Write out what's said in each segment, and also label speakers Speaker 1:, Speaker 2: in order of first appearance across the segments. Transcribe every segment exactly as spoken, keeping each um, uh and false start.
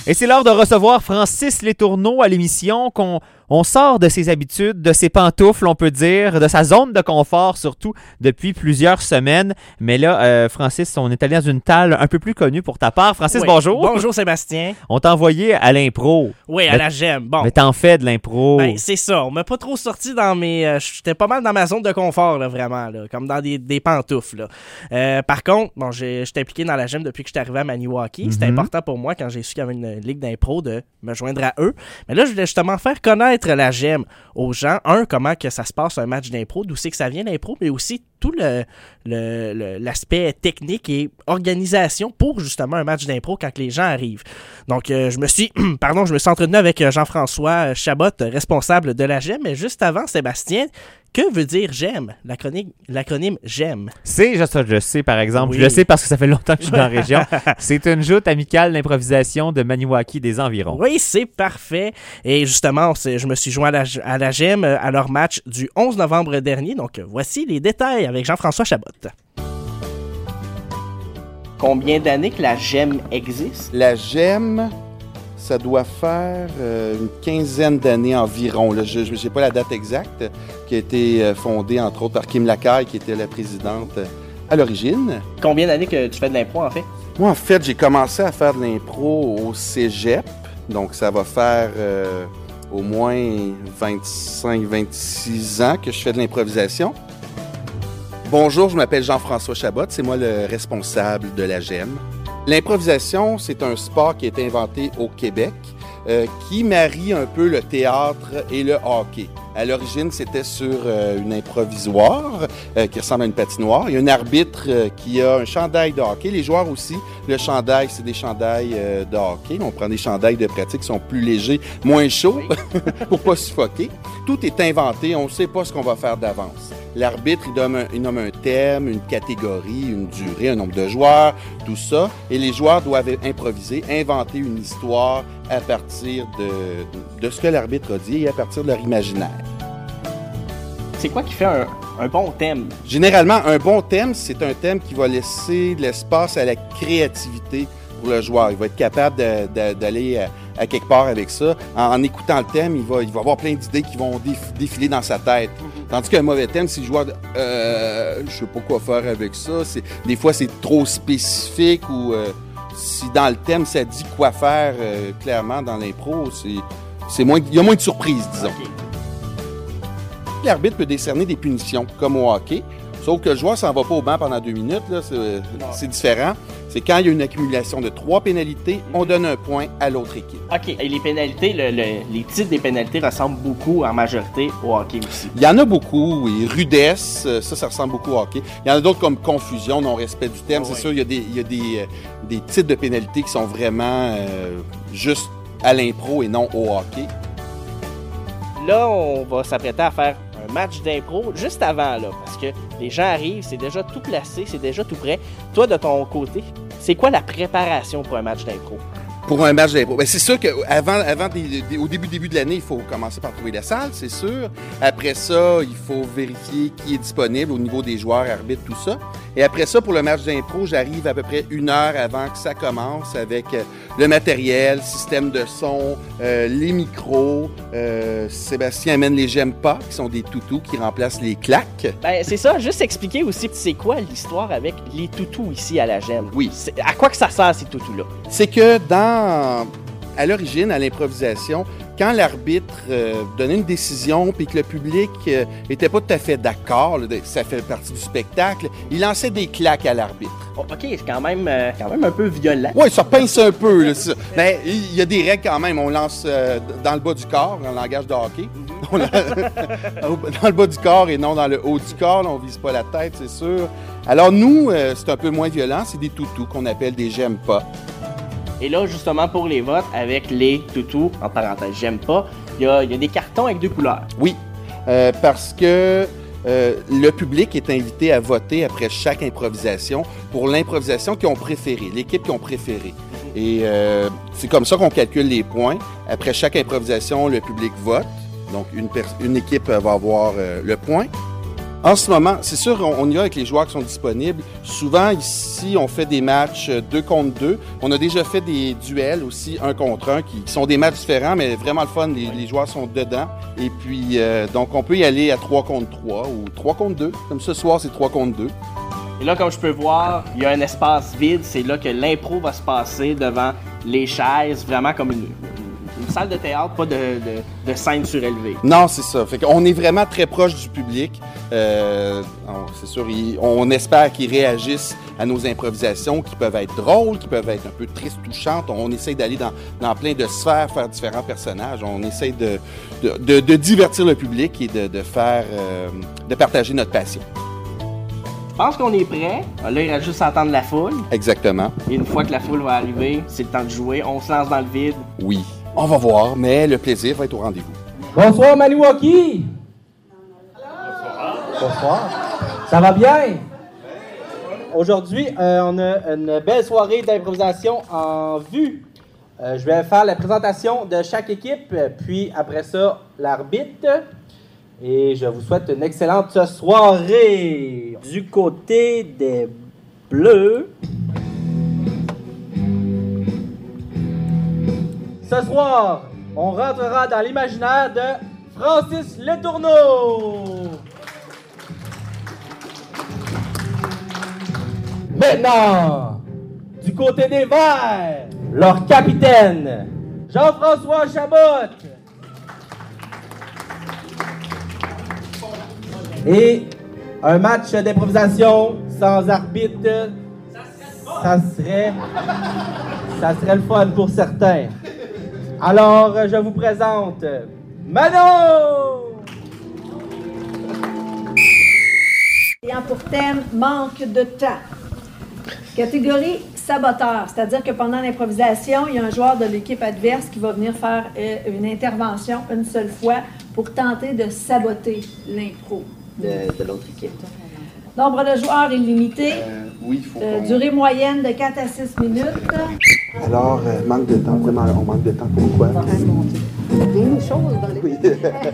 Speaker 1: Et c'est l'heure de recevoir Francis Letourneau à l'émission, qu'on on sort de ses habitudes, de ses pantoufles, on peut dire, de sa zone de confort surtout depuis plusieurs semaines. Mais là, euh, Francis, on est allé dans une talle un peu plus connue pour ta part. Francis,
Speaker 2: oui.
Speaker 1: bonjour.
Speaker 2: Bonjour Sébastien.
Speaker 1: On t'a envoyé à l'impro.
Speaker 2: Oui, à
Speaker 1: mais,
Speaker 2: la gemme. Bon.
Speaker 1: Mais t'en fais de l'impro.
Speaker 2: Ben, c'est ça. On m'a pas trop sorti dans mes... Euh, J'étais pas mal dans ma zone de confort, là, vraiment, là, comme dans des, des pantoufles. Là. Euh, par contre, bon, j'étais impliqué dans la gemme depuis que je suis arrivé à Maniwaki. Mm-hmm. C'était important pour moi, quand j'ai su qu'il y avait une ligue d'impro, de me joindre à eux. Mais là, je voulais justement faire connaître la gemme aux gens. Un, comment que ça se passe un match d'impro, d'où c'est que ça vient l'impro, mais aussi tout le, le, le, l'aspect technique et organisation pour justement un match d'impro quand les gens arrivent. Donc, euh, je me suis pardon, je me suis entretenu avec Jean-François Chabot, responsable de la gemme, mais juste avant, Sébastien, que veut dire GEM? L'acronyme, l'acronyme GEM.
Speaker 1: C'est, je, je sais par exemple,
Speaker 2: oui.
Speaker 1: je le sais parce que ça fait longtemps que je suis dans la région. C'est une joute amicale d'improvisation de Maniwaki des environs.
Speaker 2: Oui, c'est parfait. Et justement, je me suis joint à la, à la GEM à leur match du onze novembre dernier. Donc, voici les détails avec Jean-François Chabot. Combien d'années que la GEM existe?
Speaker 3: La GEM, ça doit faire euh, une quinzaine d'années environ. Là. Je n'ai pas la date exacte, qui a été euh, fondée, entre autres, par Kim Lacaille, qui était la présidente euh, à l'origine.
Speaker 2: Combien d'années que tu fais de l'impro, en fait?
Speaker 3: Moi, en fait, j'ai commencé à faire de l'impro au cégep. Donc, ça va faire euh, au moins vingt-cinq vingt-six ans que je fais de l'improvisation. Bonjour, je m'appelle Jean-François Chabot. C'est moi le responsable de la GEM. L'improvisation, c'est un sport qui a été inventé au Québec, euh, qui marie un peu le théâtre et le hockey. À l'origine, c'était sur euh, une improvisoire euh, qui ressemble à une patinoire. Il y a un arbitre euh, qui a un chandail de hockey. Les joueurs aussi, le chandail, c'est des chandails euh, de hockey. On prend des chandails de pratique qui sont plus légers, moins chauds, pour pas suffoquer. Tout est inventé, on ne sait pas ce qu'on va faire d'avance. L'arbitre, il nomme, un, il nomme un thème, une catégorie, une durée, un nombre de joueurs, tout ça. Et les joueurs doivent improviser, inventer une histoire à partir de, de ce que l'arbitre a dit et à partir de leur imaginaire.
Speaker 2: C'est quoi qui fait un, un bon thème?
Speaker 3: Généralement, un bon thème, c'est un thème qui va laisser de l'espace à la créativité pour le joueur. Il va être capable de, de, d'aller à, à quelque part avec ça. En, en écoutant le thème, il va, il va avoir plein d'idées qui vont déf, défiler dans sa tête. Mm-hmm. Tandis qu'un mauvais thème, si le joueur euh, je sais pas quoi faire avec ça, c'est, des fois c'est trop spécifique ou euh, si dans le thème ça dit quoi faire euh, clairement dans l'impro, c'est, c'est moins, il y a moins de surprises, disons. Okay. L'arbitre peut décerner des punitions, comme au hockey, sauf que le joueur s'en va pas au banc pendant deux minutes, là, c'est, c'est différent. C'est quand il y a une accumulation de trois pénalités, on donne un point à l'autre équipe.
Speaker 2: OK. Et les pénalités, le, le, les titres des pénalités ressemblent beaucoup en majorité au hockey aussi.
Speaker 3: Il y en a beaucoup, oui. Rudesse, ça, ça ressemble beaucoup au hockey. Il y en a d'autres comme confusion, non-respect du thème. Oh, c'est oui. sûr, il y a, des, il y a des, euh, des titres de pénalités qui sont vraiment euh, juste à l'impro et non au hockey.
Speaker 2: Là, on va s'apprêter à faire un match d'impro juste avant, là, parce que les gens arrivent, c'est déjà tout placé, c'est déjà tout prêt. Toi, de ton côté, c'est quoi la préparation pour un match d'impro?
Speaker 3: Pour un match d'impro? Bien, c'est sûr qu'avant, avant des, des, au début, début de l'année, il faut commencer par trouver la salle, c'est sûr. Après ça, il faut vérifier qui est disponible au niveau des joueurs, arbitres, tout ça. Et après ça, pour le match d'impro, j'arrive à peu près une heure avant que ça commence avec le matériel, système de son, euh, les micros. Euh, Sébastien amène les j'aime pas, qui sont des toutous qui remplacent les claques.
Speaker 2: Ben, c'est ça. Juste expliquer aussi, c'est quoi l'histoire avec les toutous ici à la gemme?
Speaker 3: Oui.
Speaker 2: C'est, à quoi que ça sert, ces toutous-là?
Speaker 3: C'est que dans... à l'origine, à l'improvisation, quand l'arbitre euh, donnait une décision puis que le public euh, était pas tout à fait d'accord, là, ça fait partie du spectacle, il lançait des claques à l'arbitre.
Speaker 2: Oh, OK, c'est quand même, euh, quand même un peu violent.
Speaker 3: Oui, ça pince un peu. Là, ça. Mais il y a des règles quand même. On lance euh, dans le bas du corps, dans le langage de hockey. Mm-hmm. Dans le bas du corps et non dans le haut du corps. Là, on vise pas la tête, c'est sûr. Alors nous, euh, c'est un peu moins violent. C'est des toutous qu'on appelle des j'aime pas.
Speaker 2: Et là, justement, pour les votes, avec les toutous, en parenthèse, j'aime pas, il y a, y a des cartons avec deux couleurs.
Speaker 3: Oui, euh, parce que euh, le public est invité à voter après chaque improvisation pour l'improvisation qu'ils ont préférée, l'équipe qu'ils ont préférée. Et euh, c'est comme ça qu'on calcule les points. Après chaque improvisation, le public vote. Donc, une, pers- une équipe va avoir euh, le point. En ce moment, c'est sûr, on, on y va avec les joueurs qui sont disponibles. Souvent, ici, on fait des matchs deux contre deux. On a déjà fait des duels aussi, un contre un, qui, qui sont des matchs différents, mais vraiment le fun. Les, les joueurs sont dedans. Et puis, euh, donc, on peut y aller à trois contre trois ou trois contre deux. Comme ce soir, c'est trois contre deux.
Speaker 2: Et là, comme je peux voir, il y a un espace vide. C'est là que l'impro va se passer devant les chaises, vraiment comme une, une salle de théâtre, pas de, de, de scène surélevée.
Speaker 3: Non, c'est ça. Fait qu'on est vraiment très proche du public. Euh, on- c'est sûr, il- on espère qu'ils réagissent à nos improvisations, qui peuvent être drôles, qui peuvent être un peu tristes, touchantes. On essaye d'aller dans, dans plein de sphères, faire différents personnages. On essaye de, de, de- de divertir le public et de, de faire, euh, de partager notre passion.
Speaker 2: Je pense qu'on est prêt. Là, il reste juste à attendre la foule.
Speaker 3: Exactement.
Speaker 2: Et une fois que la foule va arriver, c'est le temps de jouer. On se lance dans le vide.
Speaker 3: Oui. On va voir, mais le plaisir va être au rendez-vous.
Speaker 4: Bonsoir Maniwaki! Bonsoir. Ça va bien? Aujourd'hui, euh, on a une belle soirée d'improvisation en vue. Euh, je vais faire la présentation de chaque équipe, puis après ça, l'arbitre. Et je vous souhaite une excellente soirée. Du côté des Bleus, ce soir, on rentrera dans l'imaginaire de Francis Letourneau. Maintenant, du côté des Verts, leur capitaine, Jean-François Chabot. Et un match d'improvisation sans arbitre, ça serait, ça serait le fun pour certains. Alors, je vous présente Manon!
Speaker 5: Ayant pour thème manque de temps. Catégorie saboteur, c'est-à-dire que pendant l'improvisation, il y a un joueur de l'équipe adverse qui va venir faire euh, une intervention une seule fois pour tenter de saboter l'impro de, de l'autre équipe. Nombre de joueurs est limité.
Speaker 3: Euh, oui, il faut
Speaker 5: Euh,
Speaker 3: qu'on-
Speaker 5: durée moyenne de quatre à six minutes.
Speaker 3: Alors, euh, manque de temps. Vraiment, on manque de temps. Pourquoi?
Speaker 6: Il y a une chose dans les
Speaker 3: Oui.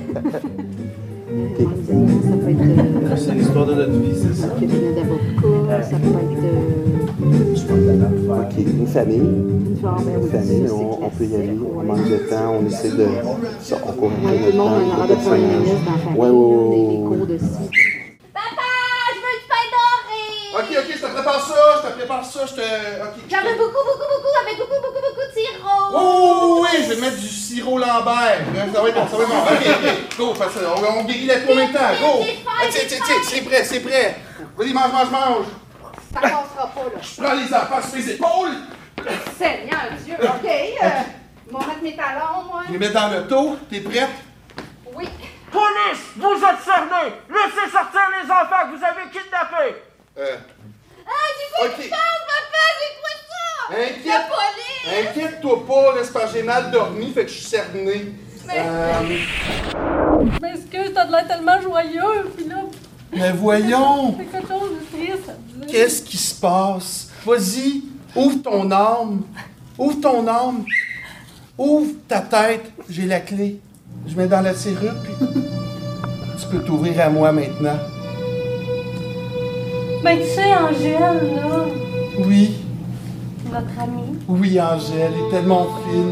Speaker 6: ça peut être euh,
Speaker 4: C'est l'histoire de notre vie, c'est ça.
Speaker 6: un cabinet d'avocat, ça peut être euh,
Speaker 3: OK. Une famille.
Speaker 6: une genre, ben
Speaker 3: Une
Speaker 6: oui,
Speaker 3: famille,
Speaker 6: ça, c'est
Speaker 3: on, on peut y aller.
Speaker 6: classique,
Speaker 3: On
Speaker 6: ouais.
Speaker 3: manque de temps. On essaie de. Ça, on court un peu
Speaker 6: Ouais, tout
Speaker 3: notre
Speaker 6: le monde a
Speaker 3: temps.
Speaker 6: un
Speaker 3: pour
Speaker 6: horaire de
Speaker 3: le
Speaker 6: premier
Speaker 3: personnage.
Speaker 6: ministre dans la famille,
Speaker 3: Ouais, ouais,
Speaker 6: là, des,
Speaker 3: ouais,
Speaker 6: des
Speaker 3: ouais.
Speaker 6: cours de ci.
Speaker 7: Papa, je veux du pain doré!
Speaker 3: OK, OK, je te prépare ça. Je te prépare ça. Je te. OK.
Speaker 7: J'en veux beaucoup, beaucoup, beaucoup, avec beaucoup, beaucoup, beaucoup de sirop!
Speaker 3: Oh oui, je vais mettre du sirop Lambert. Ça va être bon, ça va être bon. OK, OK, go, fais ça. On, on guérit la combien de temps? Go!
Speaker 7: J'ai faim,
Speaker 3: Ah, tiens,
Speaker 7: j'ai
Speaker 3: tiens,
Speaker 7: faim.
Speaker 3: tiens, c'est prêt, c'est prêt. Vas-y, mange, mange, mange.
Speaker 7: Ça passera pas, là.
Speaker 3: Je prends les enfants sur mes épaules.
Speaker 7: Seigneur Dieu, OK. Euh, ils vont mettre mes talons, moi.
Speaker 3: Je les mets dans l'auto. T'es prête?
Speaker 7: Oui.
Speaker 4: Police, vous êtes cernés! Laissez sortir les enfants que vous avez kidnappés!
Speaker 3: Euh.
Speaker 7: Ah, j'ai fait
Speaker 3: OK.
Speaker 7: une chance, papa, j'ai trouvé ça!
Speaker 3: Inquiète.
Speaker 7: La police!
Speaker 3: Inquiète-toi pas, là, c'est parce que j'ai mal dormi, fait que je suis cerné.
Speaker 7: Mais-
Speaker 3: Euh,
Speaker 8: Je m'excuse, t'as de l'air tellement joyeux, puis là,
Speaker 3: mais voyons,
Speaker 8: c'est quelque chose de triste à dire.
Speaker 3: qu'est-ce qui se passe? Vas-y, ouvre ton âme. Ouvre ton âme. Ouvre ta tête. J'ai la clé. Je mets dans la serrure, puis tu peux t'ouvrir à moi maintenant.
Speaker 8: Ben, tu sais, Angèle, là,
Speaker 3: Oui,
Speaker 8: notre amie.
Speaker 3: oui, Angèle, elle est tellement fine.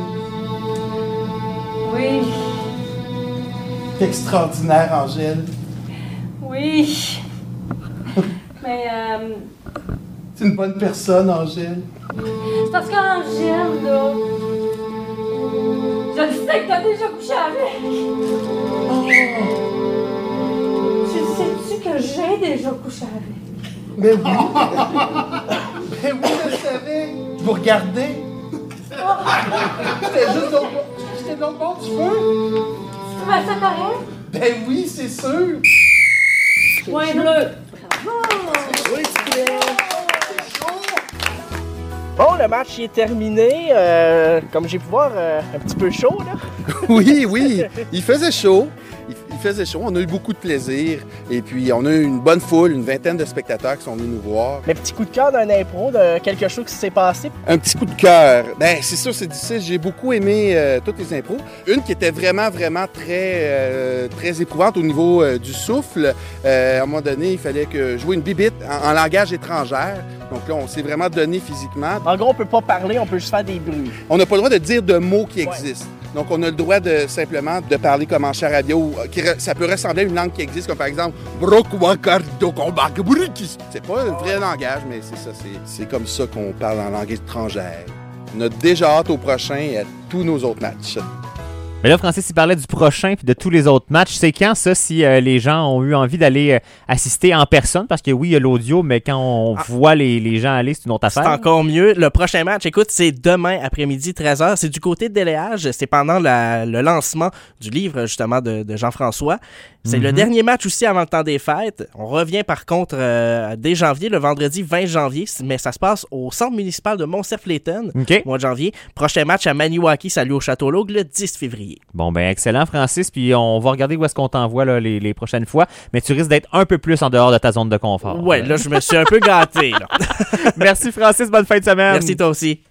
Speaker 8: Oui,
Speaker 3: T'es extraordinaire, Angèle.
Speaker 8: oui. Mais, euh,
Speaker 3: C'est une bonne personne, Angèle.
Speaker 8: c'est parce qu'Angèle, là, je le sais que t'as déjà couché avec.
Speaker 3: Oh,
Speaker 8: Tu le sais-tu que j'ai déjà couché avec?
Speaker 3: mais oui. Mais oui, je le savais. Vous regardez? J'étais juste dans J'étais dans le bord du feu.
Speaker 8: Tu trouves ça correct?
Speaker 3: Ben oui, c'est sûr.
Speaker 8: Point bleu.
Speaker 2: Bon, le match est terminé. Euh, comme j'ai pu voir, euh, un petit peu chaud, là.
Speaker 3: Oui, oui. Il faisait chaud. Il- il faisait chaud, on a eu beaucoup de plaisir. Et puis, on a eu une bonne foule, une vingtaine de spectateurs qui sont venus nous voir.
Speaker 2: Mais petit coup de cœur d'un impro, de quelque chose qui s'est passé?
Speaker 3: Un petit coup de cœur. Ben, c'est sûr, c'est difficile. J'ai beaucoup aimé euh, toutes les impros. Une qui était vraiment, vraiment très, euh, très éprouvante au niveau euh, du souffle. Euh, à un moment donné, il fallait que jouer une bibite en, en langage étrangère. Donc là, on s'est vraiment donné physiquement.
Speaker 2: En gros, on peut pas parler, on peut juste faire des bruits.
Speaker 3: On n'a pas le droit de dire de mots qui existent. Ouais. Donc, on a le droit de simplement de parler comme en charabia ou qui re, ça peut ressembler à une langue qui existe, comme par exemple c'est pas un vrai langage, mais c'est ça, c'est, c'est comme ça qu'on parle en langue étrangère. On a déjà hâte au prochain et à tous nos autres matchs.
Speaker 1: Mais là, Francis, il parlait du prochain puis de tous les autres matchs. C'est quand, ça, si euh, les gens ont eu envie d'aller euh, assister en personne? Parce que oui, il y a l'audio, mais quand on ah. voit les, les gens aller, c'est une autre affaire.
Speaker 2: C'est encore mieux. Le prochain match, écoute, c'est demain après-midi, treize heures. C'est du côté de Déléage. C'est pendant la, le lancement du livre, justement, de, de Jean-François. C'est mm-hmm. le dernier match aussi avant le temps des fêtes. On revient, par contre, euh, dès janvier, le vendredi vingt janvier, mais ça se passe au centre municipal de Montcerf-Léton,
Speaker 1: okay.
Speaker 2: au mois de janvier. Prochain match à Maniwaki, salut au Château-Laugue, le dix février.
Speaker 1: Bon, ben excellent, Francis. Puis on va regarder où est-ce qu'on t'envoie là, les, les prochaines fois. Mais tu risques d'être un peu plus en dehors de ta zone de confort.
Speaker 2: Ouais, là, je me suis un peu gâté. Là.
Speaker 1: Merci, Francis. Bonne fin de semaine.
Speaker 2: Merci, toi aussi.